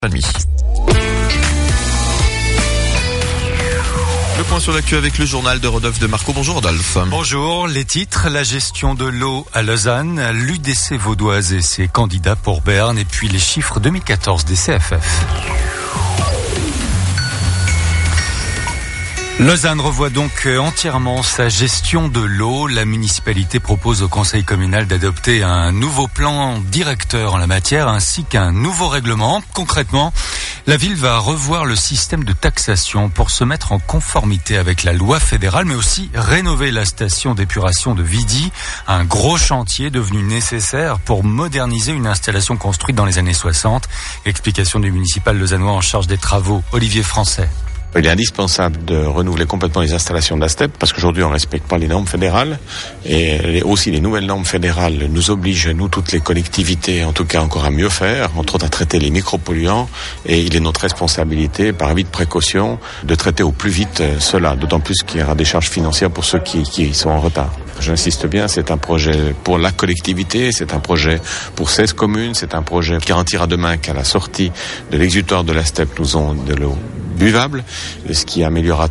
Le point sur l'actu avec le journal de Rodolphe de Marco. Bonjour Rodolphe. Bonjour, les titres, la gestion de l'eau à Lausanne, l'UDC vaudoise et ses candidats pour Berne et puis les chiffres 2014 des CFF. Lausanne revoit donc entièrement sa gestion de l'eau. La municipalité propose au conseil communal d'adopter un nouveau plan directeur en la matière ainsi qu'un nouveau règlement. Concrètement, la ville va revoir le système de taxation pour se mettre en conformité avec la loi fédérale, mais aussi rénover la station d'épuration de Vidy, un gros chantier devenu nécessaire pour moderniser une installation construite dans les années 60. Explication du municipal lausannois en charge des travaux, Olivier Français. Il est indispensable de renouveler complètement les installations de la STEP parce qu'aujourd'hui on ne respecte pas les normes fédérales et aussi les nouvelles normes fédérales nous obligent, nous toutes les collectivités en tout cas encore à mieux faire, entre autres à traiter les micropolluants, et il est notre responsabilité par avis de précaution de traiter au plus vite cela, d'autant plus qu'il y aura des charges financières pour ceux qui sont en retard. J'insiste bien, c'est un projet pour la collectivité, c'est un projet pour 16 communes, c'est un projet qui garantira demain qu'à la sortie de l'exutoire de la STEP nous avons de l'eau buvable, ce qui améliorera